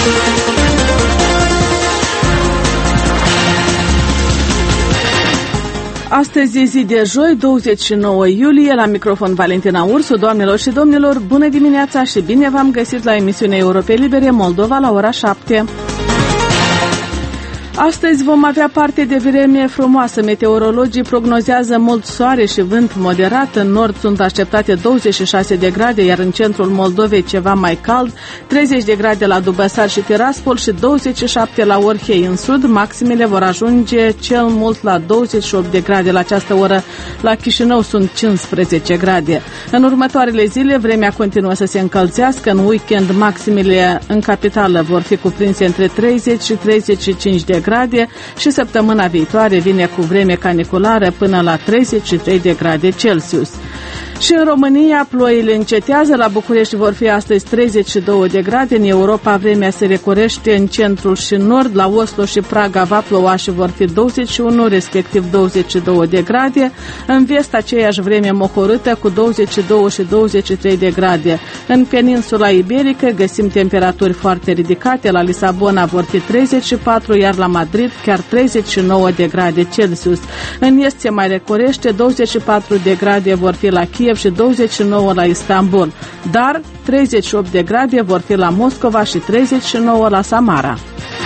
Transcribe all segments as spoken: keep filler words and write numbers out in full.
Astăzi e zi de joi, douăzeci și nouă iulie, la microfon Valentina Ursu. Doamnelor și domnilor, bună dimineața și bine v-am găsit la emisiunea Europe Libere Moldova la ora șapte. Astăzi vom avea parte de vreme frumoasă. Meteorologii prognozează mult soare și vânt moderat. În nord sunt așteptate douăzeci și șase de grade, iar în centrul Moldovei ceva mai cald, treizeci de grade la Dubăsar și Tiraspol și douăzeci și șapte la Orhei. În sud, maximele vor ajunge cel mult la douăzeci și opt de grade. La această oră, la Chișinău, sunt cincisprezece grade. În următoarele zile, vremea continuă să se încălzească. În weekend, maximele în capitală vor fi cuprinse între treizeci și treizeci și cinci de grade și săptămâna viitoare vine cu vreme caniculară până la treizeci și trei de grade Celsius. Și în România ploile încetează, la București vor fi astăzi treizeci și două de grade, în Europa vremea se recurește în centrul și nord, la Oslo și Praga va ploua și vor fi douăzeci și unu, respectiv douăzeci și două de grade, în vest aceeași vreme mohorâtă cu douăzeci și doi și douăzeci și trei de grade. În peninsula iberică găsim temperaturi foarte ridicate, la Lisabona vor fi treizeci și patru, iar la Madrid chiar treizeci și nouă de grade Celsius. În est se mai recurește, douăzeci și patru de grade vor fi la Kiev și douăzeci și nouă la Istanbul, dar treizeci și opt de grade vor fi la Moscova și treizeci și nouă la Samara.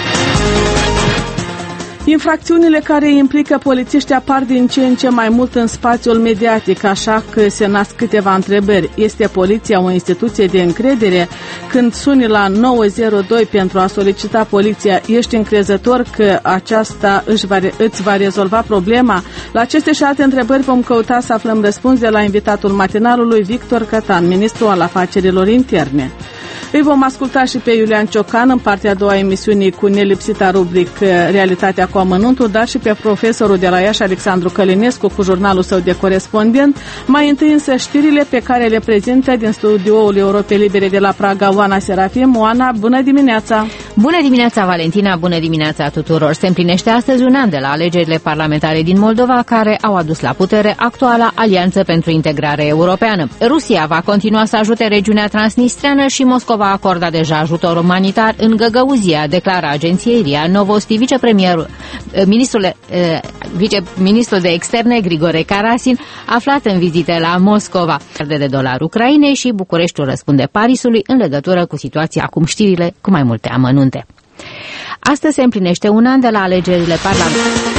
Infracțiunile care implică polițiști apar din ce în ce mai mult în spațiul mediatic, așa că se nasc câteva întrebări. Este poliția o instituție de încredere? Când suni la nouă zero doi pentru a solicita poliția, ești încrezător că aceasta își va, îți va rezolva problema? La aceste și alte întrebări vom căuta să aflăm răspuns de la invitatul matinalului Victor Cătan, ministru al afacerilor interne. Îi vom asculta și pe Iulian Ciocan în partea a doua a emisiunii cu nelipsita rubric Realitatea cu amănuntul, dar și pe profesorul de la Iași, Alexandru Călinescu, cu jurnalul său de corespondent. Mai întâi însă știrile pe care le prezintă din studioul Europe Libere de la Praga Oana Serafim. Oana, bună dimineața! Bună dimineața, Valentina! Bună dimineața tuturor! Se împlinește astăzi un an de la alegerile parlamentare din Moldova, care au adus la putere actuala Alianță pentru Integrare Europeană. Rusia va continua să ajute regiunea transnistreană și Moscova va acorda deja ajutor umanitar în Găgăuzia, declară agenției R I A Novosti. Vicepremierul, ministrul, viceministrul de externe Grigore Karasin, aflat în vizite la Moscova. De dolari Ucrainei și Bucureștiul răspunde Parisului în legătură cu situația. Acum știrile cu mai multe amănunte. Astăzi se împlinește un an de la alegerile parlamentare.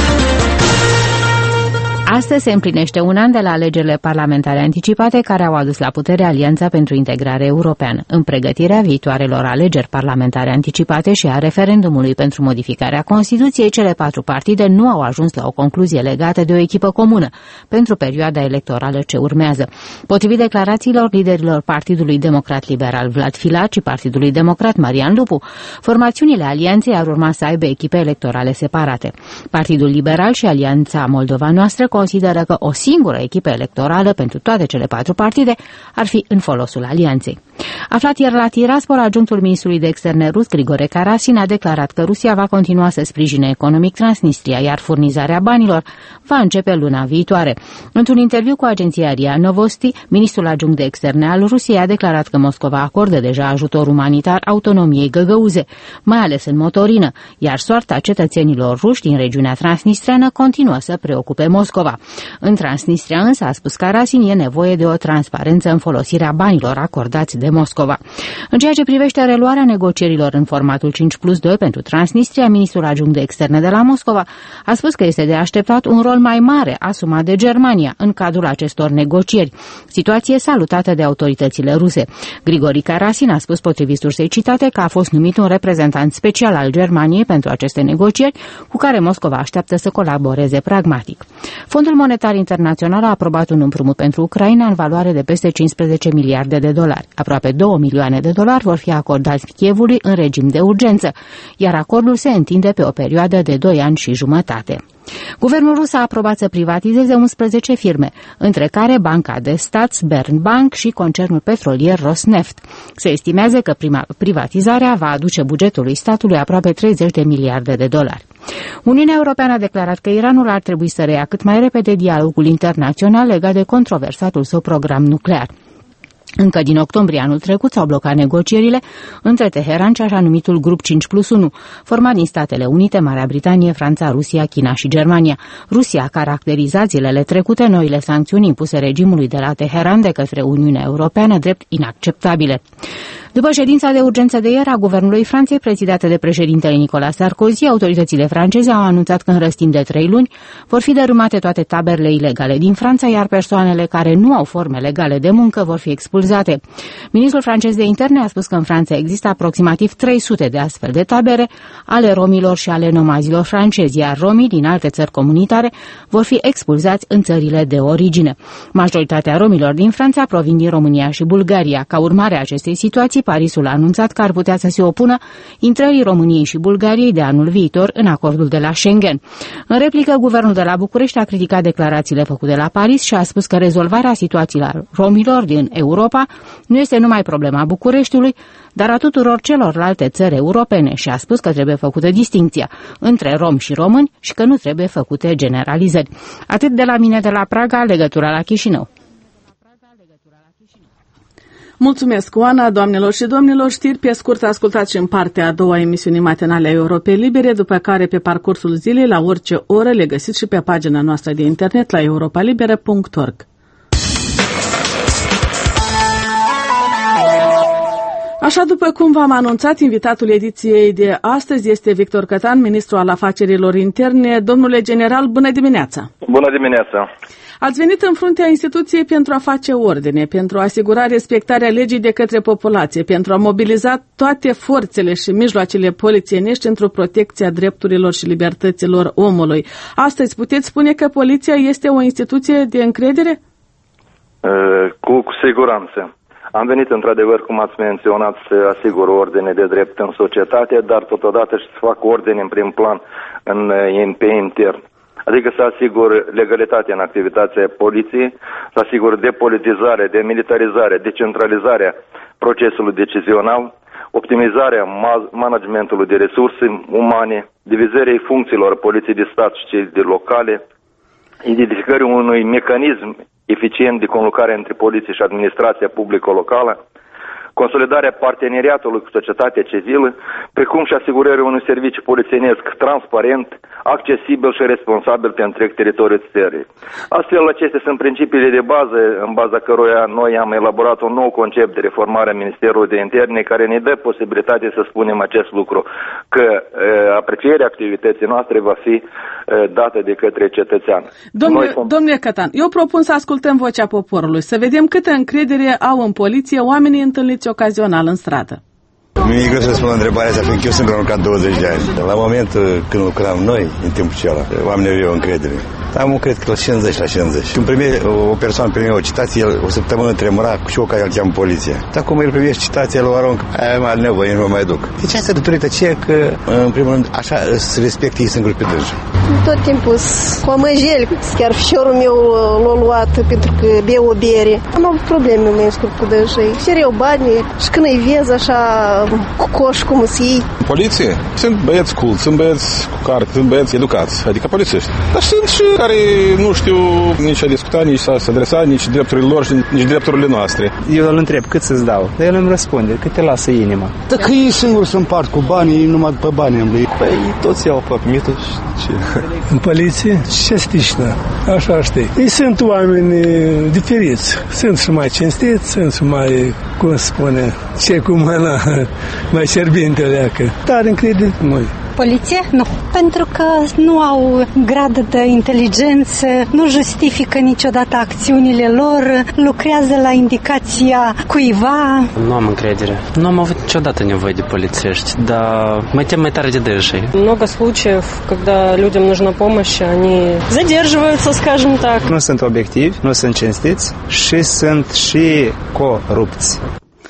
Astăzi se împlinește un an de la alegerile parlamentare anticipate care au adus la putere Alianța pentru Integrare Europeană. În pregătirea viitoarelor alegeri parlamentare anticipate și a referendumului pentru modificarea Constituției, cele patru partide nu au ajuns la o concluzie legată de o echipă comună pentru perioada electorală ce urmează. Potrivit declarațiilor liderilor Partidului Democrat Liberal Vlad Filat și Partidului Democrat Marian Lupu, formațiunile Alianței ar urma să aibă echipe electorale separate. Partidul Liberal și Alianța Moldova Noastră consideră că o singură echipă electorală pentru toate cele patru partide ar fi în folosul alianței. Aflat ieri la Tiraspol, adjunctul ministrului de externe rus Grigore Karasin a declarat că Rusia va continua să sprijine economic Transnistria, iar furnizarea banilor va începe luna viitoare. Într-un interviu cu agenția R I A Novosti, ministrul adjunct de externe al Rusiei a declarat că Moscova acordă deja ajutor umanitar autonomiei Găgăuze, mai ales în motorină, iar soarta cetățenilor ruși din regiunea transnistreană continuă să preocupe Moscova. În Transnistria însă, a spus Karasin, e nevoie de o transparență în folosirea banilor acordați de Moscova. În ceea ce privește reluarea negocierilor în formatul cinci plus doi pentru Transnistria, ministrul adjunct de externe de la Moscova a spus că este de așteptat un rol mai mare asumat de Germania în cadrul acestor negocieri, situație salutată de autoritățile ruse. Grigori Karasin a spus, potrivit sursei citate, că a fost numit un reprezentant special al Germaniei pentru aceste negocieri, cu care Moscova așteaptă să colaboreze pragmatic. Fondul Monetar Internațional a aprobat un împrumut pentru Ucraina în valoare de peste cincisprezece miliarde de dolari. Aproape două milioane de dolari vor fi acordați Kievului în regim de urgență, iar acordul se întinde pe o perioadă de doi ani și jumătate. Guvernul rus a aprobat să privatizeze unsprezece firme, între care Banca de Stat, Sberbank și concernul petrolier Rosneft. Se estimează că prima privatizarea va aduce bugetului statului aproape treizeci de miliarde de dolari. Uniunea Europeană a declarat că Iranul ar trebui să reia cât mai repede dialogul internațional legat de controversatul său program nuclear. Încă din octombrie anul trecut s-au blocat negocierile între Teheran și așa numitul Grup cinci plus unu, format din Statele Unite, Marea Britanie, Franța, Rusia, China și Germania. Rusia a caracterizat zilele trecute noile sancțiuni impuse regimului de la Teheran de către Uniunea Europeană drept inacceptabile. După ședința de urgență de ieri a Guvernului Franței, prezidată de președintele Nicolas Sarkozy, autoritățile franceze au anunțat că în răstim de trei luni vor fi dărâmate toate taberele ilegale din Franța, iar persoanele care nu au forme legale de muncă vor fi expulzate. Ministrul francez de interne a spus că în Franța există aproximativ trei sute de astfel de tabere ale romilor și ale nomazilor francezi, iar romii din alte țări comunitare vor fi expulzați în țările de origine. Majoritatea romilor din Franța provin din România și Bulgaria. Ca urmare a acestei situații, Parisul a anunțat că ar putea să se opună intrării României și Bulgariei de anul viitor în acordul de la Schengen. În replică, guvernul de la București a criticat declarațiile făcute la Paris și a spus că rezolvarea situațiilor romilor din Europa nu este numai problema Bucureștiului, dar a tuturor celorlalte țări europene și a spus că trebuie făcută distincția între romi și români și că nu trebuie făcute generalizări. Atât de la mine de la Praga, legătura la Chișinău. Mulțumesc, Oana, doamnelor și domnilor. Știri pe scurt ascultați și în partea a doua emisiunii matinale a Europei Libere, după care pe parcursul zilei, la orice oră, le găsiți și pe pagina noastră de internet la europa libere punct org. Așa după cum v-am anunțat, invitatul ediției de astăzi este Victor Cătan, ministru al afacerilor interne. Domnule general, bună dimineața! Bună dimineața! Ați venit în fruntea instituției pentru a face ordine, pentru a asigura respectarea legii de către populație, pentru a mobiliza toate forțele și mijloacele polițienești într-o protecție a drepturilor și libertăților omului. Astăzi puteți spune că poliția este o instituție de încredere? Cu, cu siguranță. Am venit într-adevăr, cum ați menționat, să asigur ordine de drept în societate, dar totodată și să fac ordine în prim plan în, în, pe intern. Adică să asigur legalitate în activitatea poliției, să asigur depolitizare, demilitarizare, decentralizarea procesului decizional, optimizarea managementului de resurse umane, divizării funcțiilor poliției de stat și cei de locale, identificării unui mecanism eficient de conlucrare între poliție și administrația publică-locală, consolidarea parteneriatului cu societatea civilă, precum și asigurarea unui serviciu polițienesc transparent, accesibil și responsabil pe întreg teritoriul țării. Astfel, acestea sunt principiile de bază în baza căruia noi am elaborat un nou concept de reformare a Ministerului de Interne care ne dă posibilitatea să spunem acest lucru, că e, aprecierea activității noastre va fi e, dată de către cetățean. Domnule, noi... domnule Cătan, eu propun să ascultăm vocea poporului, să vedem câtă încredere au în poliție oamenii întâlniți ocazional în stradă. Mi-e greu să spun la întrebarea asta, fiindcă eu sunt lucrat douăzeci de ani. La momentul când lucram noi, în timpul acela, oamenii aveau încredere. Am cred că la cincizeci la cincizeci. Când primi, o persoană primea o citație, el, o săptămână tremura și eu care îl cheamă poliția. Dar cum îl primești citația, îl arunc, aia mai are nevoie, nu mă mai duc. Deci asta datorită aceea că, în primul rând, așa se respectă ei singuri pe dânsul. Tot timpul cu amăjeli, chiar fișorul meu l-a luat pentru că bea o bere. Am avut probleme mai scurt cu dânsii. Cereau bani și când îi vezi așa cu coș, cum să iei. Poliție? Sunt băieți cool, sunt băieți cu carte, sunt băieți educați, adică polițiști. Dar sunt și care nu știu nici a discuta, nici să se adresa, nici drepturile lor și nici drepturile noastre. Eu îl întreb cât să-ți dau, dar el îmi răspunde, cât te lasă inima. Dacă ei singuri se împart cu banii, numai pe bani îmi. Păi toți iau pe mită și ce? În poliție? Ce stișnă? Așa știi. Ei sunt oameni diferiți. Sunt și mai cinstiți, sunt și mai, cum spune, ce cu mâna, mai cerbintele, dar încrede noi. Poliție? Nu. Pentru că nu au grad de inteligență, nu justifică niciodată acțiunile lor, lucrează la indicația cuiva. Nu am încredere. Nu am avut niciodată nevoie de polițiști, dar mă tem mai tare de dânsii. Много случаев, когда людям нужна помощь, они задерживаются, скажем так. Nu sunt obiectivi, nu sunt cinstiți și sunt și corupți.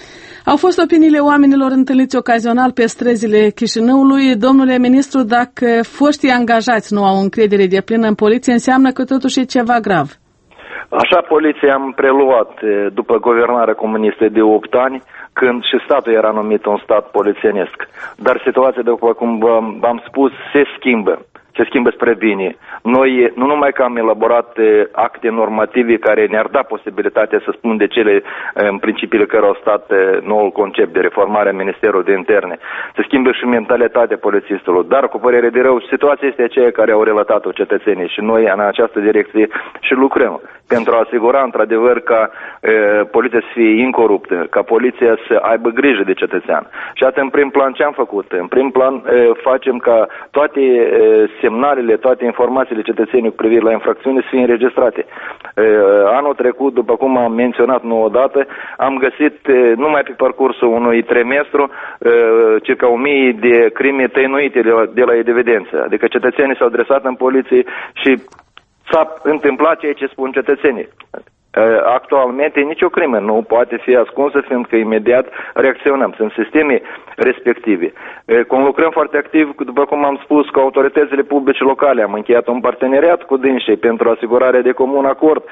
Au fost opiniile oamenilor întâlniți ocazional pe străzile Chișinăului. Domnule ministru, dacă foștii angajați nu au încredere deplină în poliție, înseamnă că totuși e ceva grav. Așa, poliția am preluat după guvernarea comunistă de opt ani, când și statul era numit un stat polițienesc. Dar situația, după cum v-am spus, se schimbă. se schimbă spre bine. Noi nu numai că am elaborat acte normative care ne-ar da posibilitatea să spun de cele în principiile care au stat noul concept de reformare a Ministerului de Interne, se schimbă și mentalitatea polițistului. Dar, cu părere de rău, situația este aceea care au relatat-o cetățenii și noi în această direcție și lucrăm pentru a asigura într-adevăr ca e, poliția să fie incoruptă, ca poliția să aibă grijă de cetățean. Și atât în prim plan ce am făcut? În prim plan e, facem ca toate e, semnalele, toate informațiile cetățenii cu privire la infracțiune să fie înregistrate. E, anul trecut, după cum am menționat nouă dată, am găsit e, numai pe parcursul unui trimestru e, circa o mie de crime tăinuite de la, de la evidență. Adică cetățenii s-au adresat în poliție și s-a întâmplat ceea ce spun cetățenii. Actualmente nicio crimă nu poate fi ascunsă, fiindcă imediat reacționăm. Sunt sisteme respective. Conlucrăm foarte activ, după cum am spus, cu autoritățile publice locale. Am încheiat un parteneriat cu dânsii pentru asigurarea de comun acord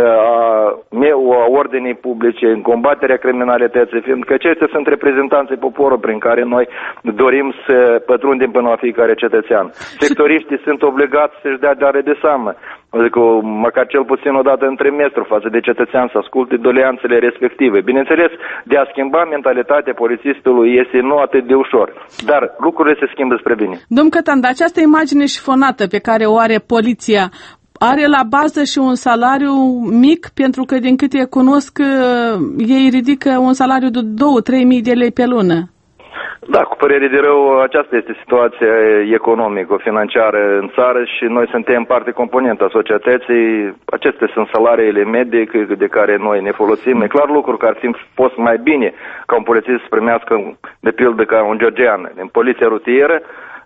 a ordinii publice în combaterea criminalității, fiindcă aceștia sunt reprezentanții poporului prin care noi dorim să pătrundem până la fiecare cetățean. Sectoriștii sunt obligați să-și dea dare de seamă, adică măcar cel puțin o dată în trimestru față de cetățean să asculte doleanțele respective. Bineînțeles, de a schimba mentalitatea polițistului este nu atât de ușor, dar lucrurile se schimbă spre bine. Domn Cătan, dar această imagine șifonată pe care o are poliția are la bază și un salariu mic, pentru că din câte cunosc ei ridică un salariu de două-trei mii de lei pe lună. Da, cu părere de rău, aceasta este situația economico-financiară în țară și noi suntem parte componentă a societății. Acestea sunt salariile medii de care noi ne folosim. E clar lucru că ar fi fost mai bine ca un polițist să primească, de pildă, ca un georgian în poliția rutieră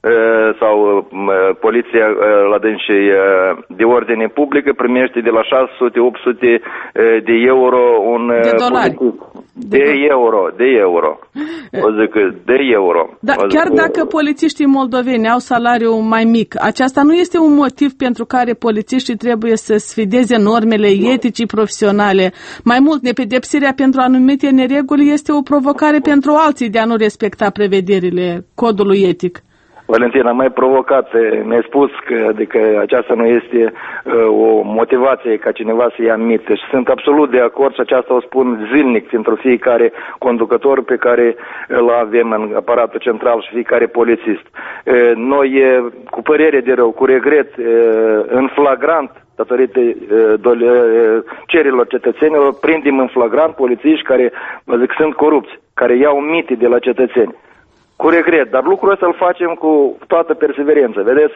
sau poliția la dânsii de ordine publică primește de la șase sute la opt sute de euro un de dolari. De, de euro, de euro. O zic de euro. Da, chiar dacă polițiștii moldoveni au salariu mai mic, aceasta nu este un motiv pentru care polițiștii trebuie să sfideze normele etice profesionale. Mai mult, nepedepsirea pentru anumite nereguli este o provocare pentru alții de a nu respecta prevederile codului etic. Valentina, mai provocat, mi-ai spus că adică aceasta nu este uh, o motivație ca cineva să ia mită și sunt absolut de acord și aceasta o spun zilnic pentru fiecare conducător pe care îl avem în aparatul central și fiecare polițist. Uh, noi, uh, cu părere de rău, cu regret, uh, în flagrant, datorită uh, cererilor cetățenilor, prindem în flagrant polițiști care, zic, sunt corupți, care iau mite de la cetățeni. Cu regret, dar lucrul ăsta îl facem cu toată perseverență. Vedeți,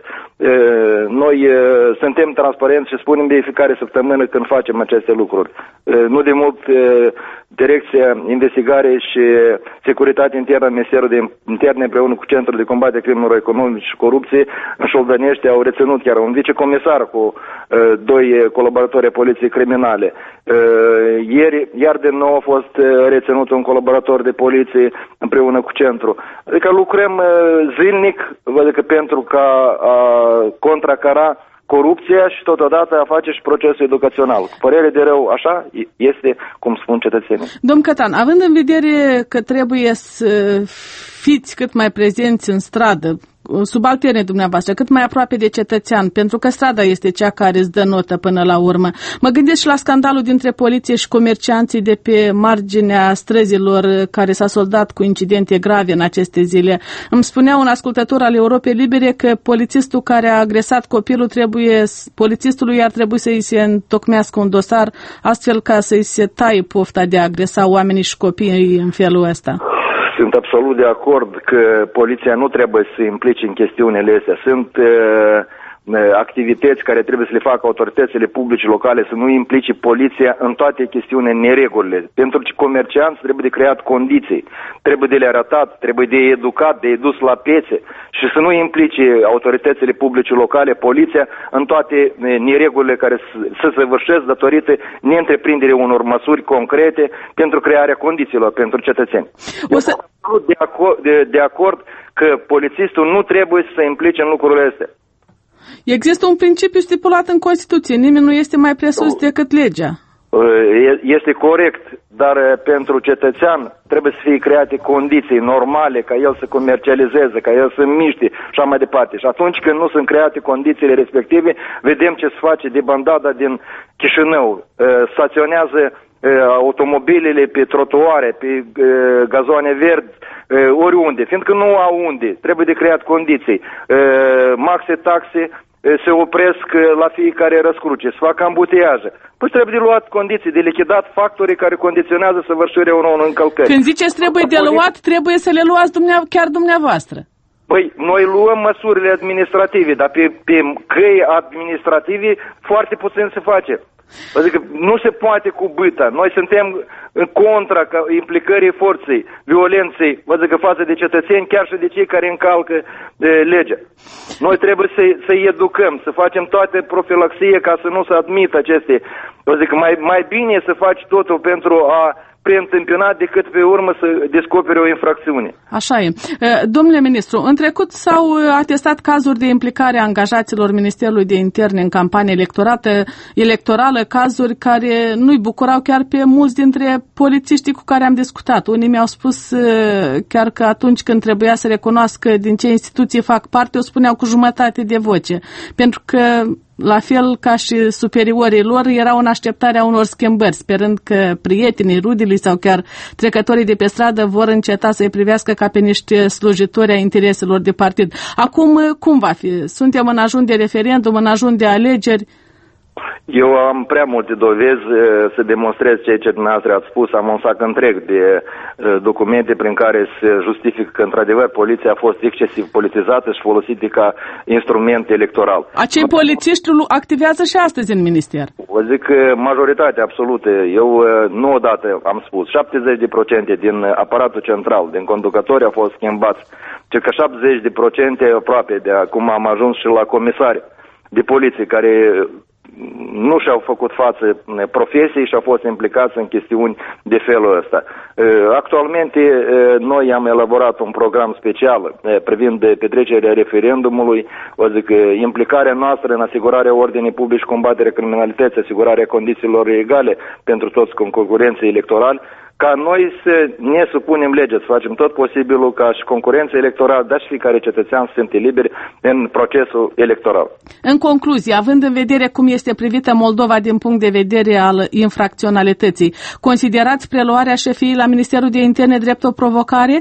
noi suntem transparenți și spunem de fiecare săptămână când facem aceste lucruri. Nu de mult Direcția Investigare și Securitate Internă a Ministerului de Interne împreună cu Centrul de Combatere Crimelor Economice și Corupție în Șoldănești au reținut chiar un vicecomisar cu doi colaboratori ai Poliției Criminale. Ieri, iar de nou a fost reținut un colaborator de poliție împreună cu Centrul. Adică lucrăm zilnic, adică pentru ca a contracara corupția și totodată a face și procesul educațional. Cu părere de rău, așa este cum spun cetățenii. Domn Cătan, având în vedere că trebuie să fiți cât mai prezenți în stradă, subalterne dumneavoastră, cât mai aproape de cetățean, pentru că strada este cea care îți dă notă până la urmă. Mă gândesc și la scandalul dintre poliție și comercianții de pe marginea străzilor care s-a soldat cu incidente grave în aceste zile. Îmi spunea un ascultător al Europei Libere că polițistul care a agresat copilul trebuie, polițistului ar trebui să-i se întocmească un dosar astfel ca să-i se taie pofta de a agresa oamenii și copiii în felul ăsta. Sunt absolut de acord că poliția nu trebuie să se implice în chestiunile astea. Sunt uh, activități care trebuie să le facă autoritățile publice locale, să nu implice poliția în toate chestiunile, neregulile. Pentru că comercianți trebuie de creat condiții, trebuie de le arătat, trebuie de educat, de dus la piețe și să nu implice autoritățile publice locale, poliția, în toate neregulile care se săvârșesc datorită neîntreprinderii unor măsuri concrete pentru crearea condițiilor pentru cetățeni. O să... de, acord, de, de acord că polițistul nu trebuie să se implice în lucrurile astea. Există un principiu stipulat în Constituție. Nimeni nu este mai presus decât legea. Este corect, dar pentru cetățean trebuie să fie create condiții normale ca el să comercializeze, ca el să miște și așa mai departe. Și atunci când nu sunt create condițiile respective, vedem ce se face de bandada din Chișinău. Staționează automobilele pe trotuare, pe gazoane verzi, oriunde, fiindcă nu au unde. Trebuie de creat condiții. Maxe taxe se opresc la fiecare răscruce, se fac ambuteiaje. Păi trebuie de luat condiții, de lichidat factorii care condiționează săvârșirea unor încălcări. Când ziceți trebuie de luat, trebuie să le luați dumneavoastră, chiar dumneavoastră. Păi noi luăm măsurile administrative, dar pe, pe căi administrative foarte puțin se face. Adică nu se poate cu bâta. Noi suntem în contra implicării forței, violenței, adică față de cetățeni, chiar și de cei care încalcă de legea. Noi trebuie să, să-i educăm, să facem toate profilaxie ca să nu se admită aceste. Adică mai, mai bine să faci totul pentru a preîntâmpinat decât pe urmă să descopere o infracțiune. Așa e. Domnule ministru, în trecut s-au atestat cazuri de implicare a angajaților Ministerului de Interne în campanie electorată, electorală, cazuri care nu-i bucurau chiar pe mulți dintre polițiștii cu care am discutat. Unii mi-au spus chiar că atunci când trebuia să recunoască din ce instituție fac parte, o spuneau cu jumătate de voce. Pentru că la fel ca și superiorii lor, erau în așteptarea unor schimbări, sperând că prietenii, rudilii sau chiar trecătorii de pe stradă vor înceta să-i privească ca pe niște slujitori ai intereselor de partid. Acum, cum va fi? Suntem în ajun de referendum, în ajun de alegeri? Eu am prea multe dovezi să demonstrez ceea ce dumneavoastră ați spus. Am un sac întreg de documente prin care se justifică că, într-adevăr, poliția a fost excesiv politizată și folosită ca instrument electoral. Acei polițiști activează și astăzi în minister. Vă zic că majoritatea absolută, eu nu odată am spus, șaptezeci la sută din aparatul central, din conducători au fost schimbați. Circa șaptezeci la sută aproape de acum am ajuns și la comisari de poliție care nu și-au făcut față profesiei și au fost implicați în chestiuni de felul ăsta. Actualmente noi am elaborat un program special privind petrecerea referendumului, o zic, implicarea noastră în asigurarea ordinii publice și combaterea criminalității, asigurarea condițiilor egale pentru toți concurenții electorali, ca noi să ne supunem legea, să facem tot posibilul ca și concurența electorală, dar și fiecare cetățean să se simte liber în procesul electoral. În concluzie, având în vedere cum este privită Moldova din punct de vedere al infracționalității, considerați preluarea șefiei la Ministerul de Interne drept o provocare?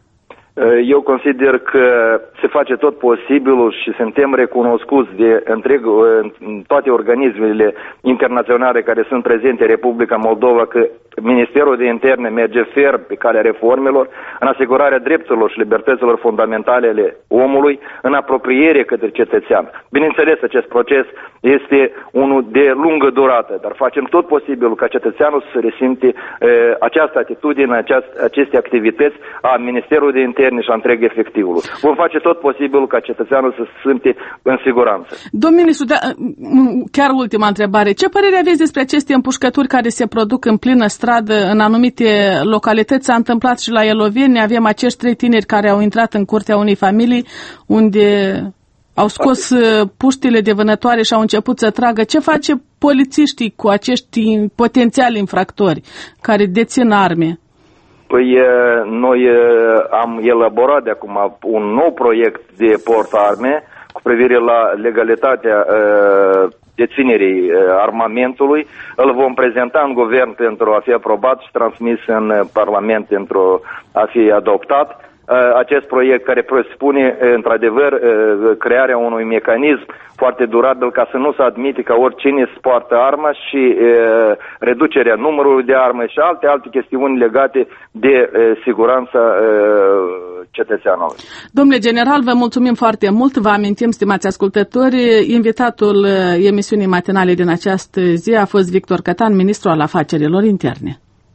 Eu consider că se face tot posibilul și suntem recunoscuți de întreg toate organismele internaționale care sunt prezente în Republica Moldova că Ministerul de Interne merge ferm pe calea reformelor, în asigurarea drepturilor și libertăților fundamentale ale omului, în apropiere către cetățean. Bineînțeles, acest proces este unul de lungă durată, dar facem tot posibilul ca cetățeanul să resimte e, această atitudine, aceast, aceste activități a Ministerului de Interne și a întreg efectivul. Vom face tot posibilul ca cetățeanul să se simte în siguranță. Domnul ministru, da, chiar ultima întrebare. Ce părere aveți despre aceste împușcături care se produc în plină stradă în anumite localități? S-a întâmplat și la Eloveni. Avem acești trei tineri care au intrat în curtea unei familii unde au scos puștile de vânătoare și au început să tragă. Ce face polițiștii cu acești potențiali infractori care dețin arme? Păi noi am elaborat de acum un nou proiect de portarme cu privire la legalitatea deținerii armamentului. Îl vom prezenta în guvern pentru a fi aprobat și transmis în Parlament pentru a fi adoptat. Acest proiect care presupune, într-adevăr, crearea unui mecanism foarte durabil ca să nu se admite ca oricine să poartă arma și e, reducerea numărului de arme și alte alte chestiuni legate de e, siguranța e, cetățeanului. Domnule general, vă mulțumim foarte mult. Vă amintim, stimați ascultători, invitatul emisiunii matinale din această zi a fost Victor Cătan, ministru al afacerilor interne.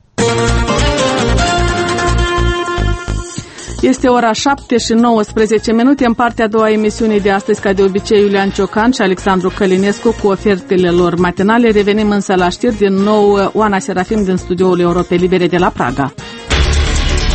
Este ora șapte și nouăsprezece minute. În partea a doua a emisiunii de astăzi, ca de obicei, Iulian Ciocan și Alexandru Călinescu cu ofertele lor matinale. Revenim însă la știri, din nou Oana Serafim din studioul Europei Libere de la Praga.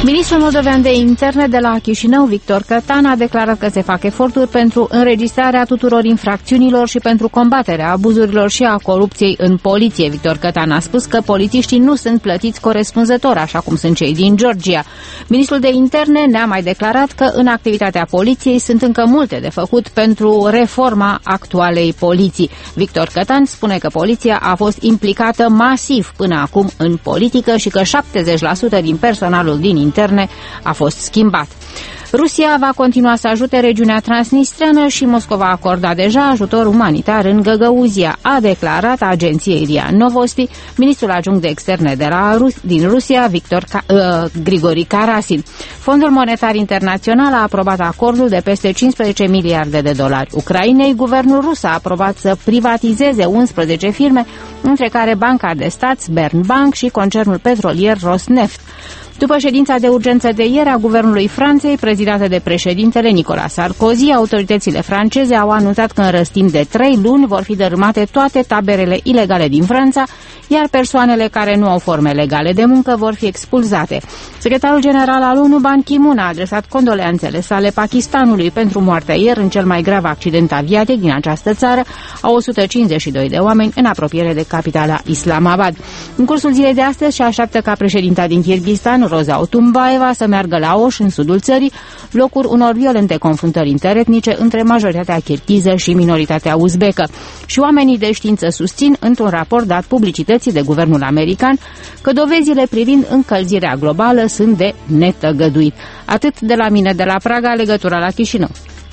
Ministrul moldovean de interne de la Chișinău, Victor Cătan, a declarat că se fac eforturi pentru înregistrarea tuturor infracțiunilor și pentru combaterea abuzurilor și a corupției în poliție. Victor Cătan a spus că polițiștii nu sunt plătiți corespunzător, așa cum sunt cei din Georgia. Ministrul de interne ne-a mai declarat că în activitatea poliției sunt încă multe de făcut pentru reforma actualei poliții. Victor Cătan spune că poliția a fost implicată masiv până acum în politică și că șaptezeci la sută din personalul din interne a fost schimbat. Rusia va continua să ajute regiunea transnistreană și Moscova a acordat deja ajutor umanitar în Găgăuzia, a declarat agenției R I A Novosti ministrul adjunct de externe de la Rus, din Rusia, Victor Ca, uh, Grigori Karasin. Fondul Monetar Internațional a aprobat acordul de peste cincisprezece miliarde de dolari Ucrainei. Guvernul rus a aprobat să privatizeze unsprezece firme, între care Banca de Stat, Sberbank și concernul petrolier Rosneft. După ședința de urgență de ieri a Guvernului Franței, prezidată de președintele Nicolas Sarkozy, autoritățile franceze au anunțat că în răstim de trei luni vor fi dărâmate toate taberele ilegale din Franța, iar persoanele care nu au forme legale de muncă vor fi expulzate. Secretarul general al ONU, Ban Ki-moon, a adresat condoleanțele sale Pakistanului pentru moartea ieri în cel mai grav accident aviatic din această țară a o sută cincizeci și doi de oameni în apropiere de capitala Islamabad. În cursul zilei de astăzi se așteaptă ca președinta din Kirghistan, Roza Otumbaeva, să meargă la Oș, în sudul țării, locul unor violente confruntări interetnice între majoritatea kirghiză și minoritatea uzbecă. Și oamenii de știință susțin, într-un raport dat publicității de guvernul american, că dovezile privind încălzirea globală sunt de netăgăduit. Atât de la mine de la Praga, legătura la Chișinău.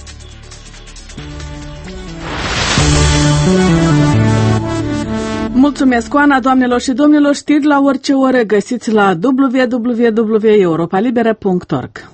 Mulțumesc, Oana, doamnelor și domnilor, știri la orice oră găsiți la w w w punct europa libera punct org.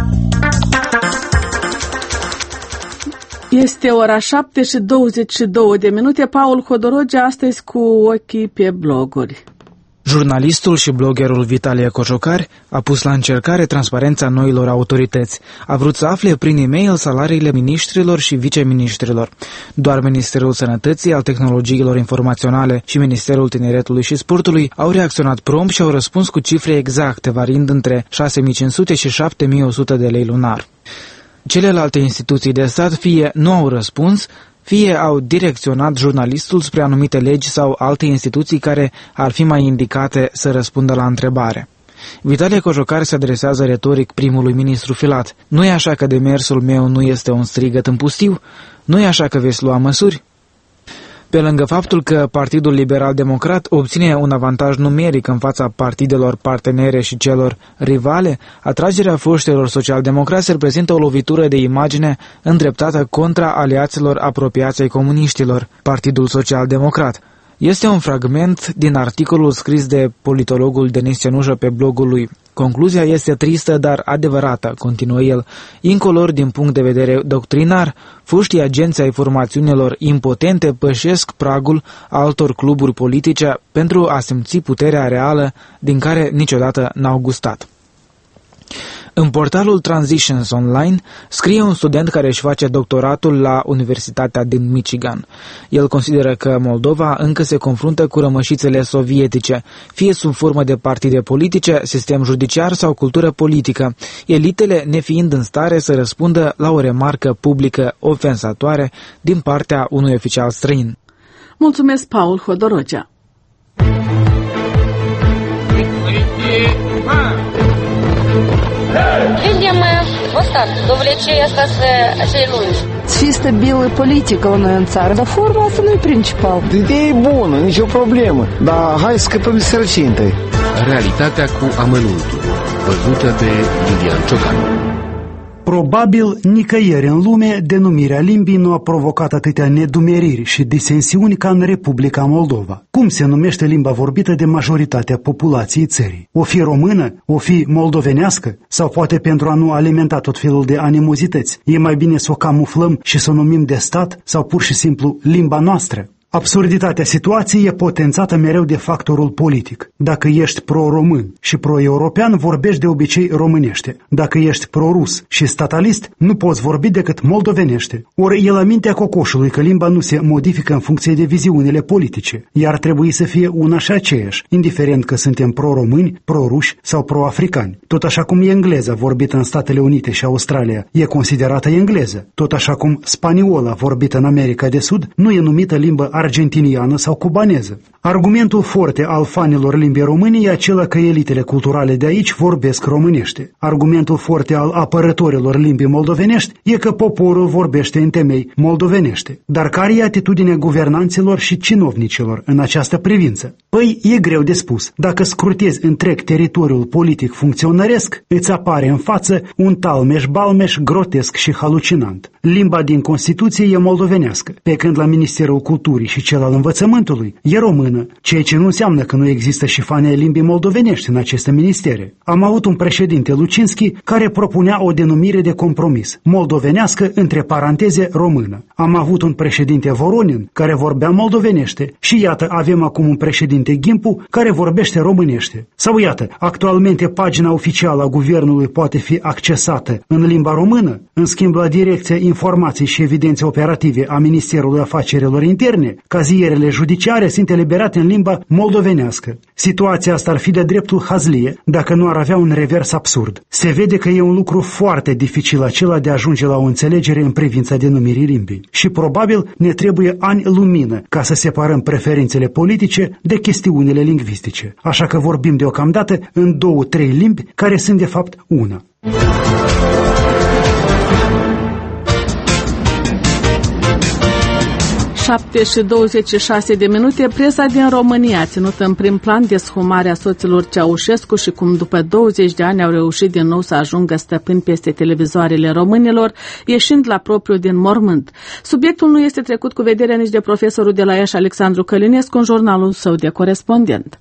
Este ora șapte și douăzeci și două de minute. Paul Hodorogea astăzi cu ochii pe bloguri. Jurnalistul și bloggerul Vitalie Cojocar a pus la încercare transparența noilor autorități. A vrut să afle prin e-mail salariile miniștrilor și viceministrilor. Doar Ministerul Sănătății, al Tehnologiilor Informaționale și Ministerul Tineretului și Sportului au reacționat prompt și au răspuns cu cifre exacte, variind între șase mii cinci sute și șapte mii o sută de lei lunar. Celelalte instituții de stat fie nu au răspuns, fie au direcționat jurnalistul spre anumite legi sau alte instituții care ar fi mai indicate să răspundă la întrebare. Vitalie Cojocar se adresează retoric primului ministru Filat. Nu e așa că demersul meu nu este un strigăt în pustiu? Nu e așa că veți lua măsuri? Pe lângă faptul că Partidul Liberal-Democrat obține un avantaj numeric în fața partidelor partenere și celor rivale, atragerea foștilor social-democrați reprezintă o lovitură de imagine îndreptată contra aliaților apropiați ai comuniștilor, Partidul Social-Democrat. Este un fragment din articolul scris de politologul Denis Cenușă pe blogul lui. Concluzia este tristă, dar adevărată, continuă el. Incolor din punct de vedere doctrinar, foștii agenți ai formațiunilor impotente pășesc pragul altor cluburi politice pentru a simți puterea reală din care niciodată n-au gustat. În portalul Transitions Online scrie un student care își face doctoratul la Universitatea din Michigan. El consideră că Moldova încă se confruntă cu rămășițele sovietice, fie sub formă de partide politice, sistem judiciar sau cultură politică, elitele nefiind în stare să răspundă la o remarcă publică ofensatoare din partea unui oficial străin. Mulțumesc, Paul Hodorogea. Людям достатньо, довлече остаться цей лунж. Fi stabilă politică la noi în țară, dar forma asta nu e principal. Ideea e bună, nicio problemă, dar hai să scăpăm de sărăcie întâi. Realitatea cu amănuntul, văzută de Iulian Ciocan. Probabil nicăieri în lume denumirea limbii nu a provocat atâtea nedumeriri și disensiuni ca în Republica Moldova. Cum se numește limba vorbită de majoritatea populației țării? O fi română? O fi moldovenească? Sau poate pentru a nu alimenta tot felul de animozități? E mai bine să o camuflăm și să o numim de stat sau pur și simplu limba noastră? Absurditatea situației e potențată mereu de factorul politic. Dacă ești pro-român și pro-european, vorbești de obicei românește. Dacă ești pro-rus și statalist, nu poți vorbi decât moldovenește. Ori e la mintea cocoșului că limba nu se modifică în funcție de viziunile politice, iar trebuie să fie una și aceeași, indiferent că suntem pro-români, pro-ruși sau pro-africani. Tot așa cum e engleza vorbită în Statele Unite și Australia e considerată engleză, tot așa cum spaniola vorbită în America de Sud nu e numită limbă argentiniană sau cubaneză. Argumentul forte al fanilor limbii române e acela că elitele culturale de aici vorbesc românește. Argumentul forte al apărătorilor limbii moldovenești e că poporul vorbește în temei moldovenește. Dar care e atitudinea guvernanților și cinovnicilor în această privință? Păi, e greu de spus. Dacă scrutezi întreg teritoriul politic funcționăresc, îți apare în față un talmeș-balmeș grotesc și halucinant. Limba din Constituție e moldovenească, pe când la Ministerul Culturii și cel al Învățământului e română, ceea ce nu înseamnă că nu există și fani ai limbii moldovenești în aceste ministere. Am avut un președinte Lucinski care propunea o denumire de compromis, moldovenească între paranteze română. Am avut un președinte Voronin care vorbea moldovenește și iată avem acum un președinte Gimpu care vorbește românește. Sau iată, actualmente pagina oficială a guvernului poate fi accesată în limba română, în schimb la Direcția Informații și Evidențe Operative a Ministerului Afacerilor Interne, cazierele judiciare sunt eliberate în limba moldovenească. Situația asta ar fi de dreptul hazlie dacă nu ar avea un revers absurd. Se vede că e un lucru foarte dificil acela de a ajunge la o înțelegere în privința denumirii limbii. Și probabil ne trebuie ani lumină ca să separăm preferințele politice de chestiunile lingvistice. Așa că vorbim deocamdată în două, trei limbi care sunt de fapt una. șapte și douăzeci și șase de minute, presa din România a ținut în prim plan deshumarea soților Ceaușescu și cum după douăzeci de ani au reușit din nou să ajungă stăpâni peste televizoarele românilor, ieșind la propriu din mormânt. Subiectul nu este trecut cu vederea nici de profesorul de la Iași, Alexandru Călinescu, în jurnalul său de corespondent.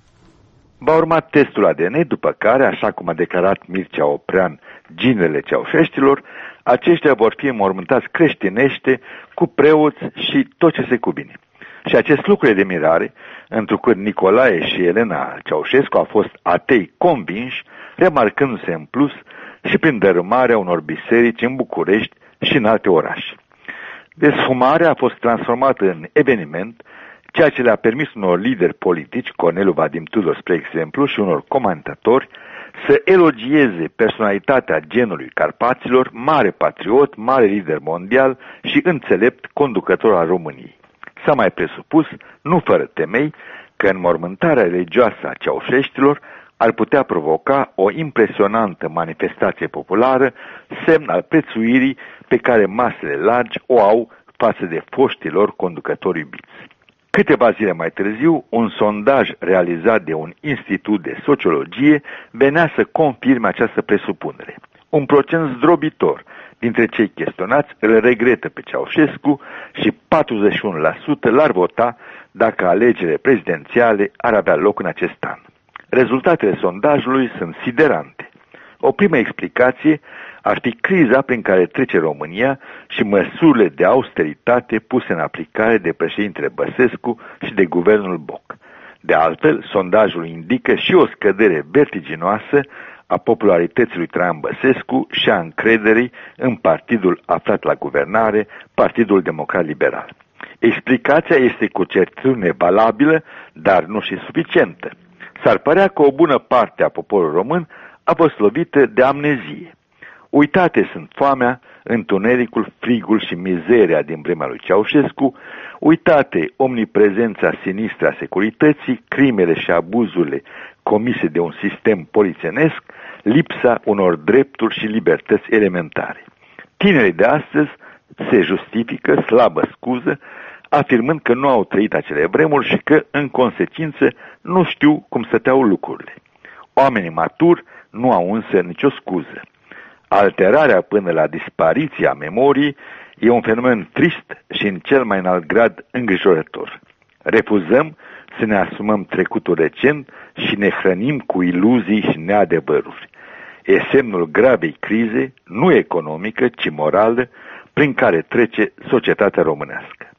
Va urma testul A D N, după care, așa cum a declarat Mircea Oprean, ginele ceaușeștilor, aceștia vor fi înmormântați creștinește, cu preoți și tot ce se cuvine. Și acest lucru e de mirare, întrucât Nicolae și Elena Ceaușescu au fost atei convinși, remarcându-se în plus și prin dărâmarea unor biserici în București și în alte orașe. Deshumarea a fost transformată în eveniment, ceea ce le-a permis unor lideri politici, Corneliu Vadim Tudor, spre exemplu, și unor comentatori, să elogieze personalitatea genului Carpaților, mare patriot, mare lider mondial și înțelept conducător al României. S-a mai presupus, nu fără temei, că înmormântarea religioasă a ceaușeștilor ar putea provoca o impresionantă manifestație populară, semn al prețuirii pe care masele largi o au față de foștilor conducători iubiți. Câteva zile mai târziu, un sondaj realizat de un institut de sociologie venea să confirme această presupunere. Un procent zdrobitor dintre cei chestionați îl regretă pe Ceaușescu și patruzeci și unu la sută l-ar vota dacă alegerile prezidențiale ar avea loc în acest an. Rezultatele sondajului sunt siderante. O primă explicație ar fi criza prin care trece România și măsurile de austeritate puse în aplicare de președintele Băsescu și de guvernul Boc. De altfel, sondajul indică și o scădere vertiginoasă a popularității lui Traian Băsescu și a încrederii în partidul aflat la guvernare, Partidul Democrat Liberal. Explicația este cu certitudine valabilă, dar nu și suficientă. S-ar părea că o bună parte a poporului român a fost lovită de amnezie. Uitate sunt foamea, întunericul, frigul și mizeria din vremea lui Ceaușescu, uitate omniprezența sinistră a securității, crimele și abuzurile comise de un sistem polițienesc, lipsa unor drepturi și libertăți elementare. Tinerii de astăzi se justifică, slabă scuză, afirmând că nu au trăit acele vremuri și că, în consecință, nu știu cum stăteau lucrurile. Oamenii maturi nu au însă nicio scuză. Alterarea până la dispariția memoriei e un fenomen trist și în cel mai înalt grad îngrijorător. Refuzăm să ne asumăm trecutul recent și ne hrănim cu iluzii și neadevăruri. E semnul gravei crize, nu economică, ci morală, prin care trece societatea românească.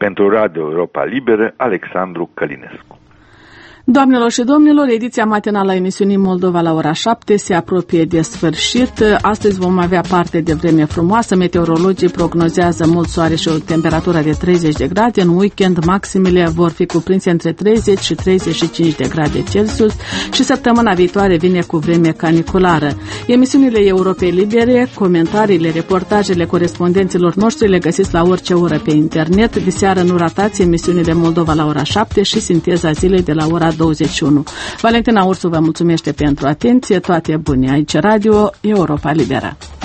Pentru Radio Europa Liberă, Alexandru Călinescu. Doamnelor și domnilor, ediția matinală a emisiunii Moldova la ora șapte se apropie de sfârșit. Astăzi vom avea parte de vreme frumoasă. Meteorologii prognozează mult soare și o temperatură de treizeci de grade. În weekend maximele vor fi cuprinse între treizeci și treizeci și cinci de grade Celsius și săptămâna viitoare vine cu vreme caniculară. Emisiunile Europei Libere, comentariile, reportajele corespondenților noștri le găsiți la orice oră pe internet. De seară nu ratați emisiunile Moldova la ora șapte și sinteza zilei de la ora douăzeci și unu. Valentina Ursu vă mulțumește pentru atenție, toate bune. Aici Radio Europa Liberă.